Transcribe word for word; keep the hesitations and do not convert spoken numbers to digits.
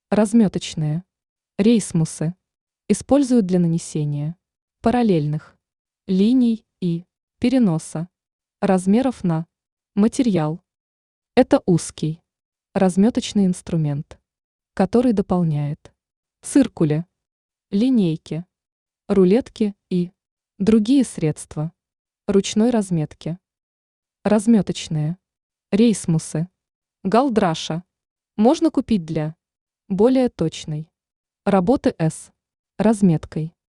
Разметочные. Рейсмусы. Используют для нанесения параллельных линий и переноса размеров на материал. Это узкий разметочный инструмент, который дополняет циркули, линейки, рулетки и другие средства ручной разметки. Разметочные. Рейсмусы. Галдраша можно купить для более точной работы с разметкой.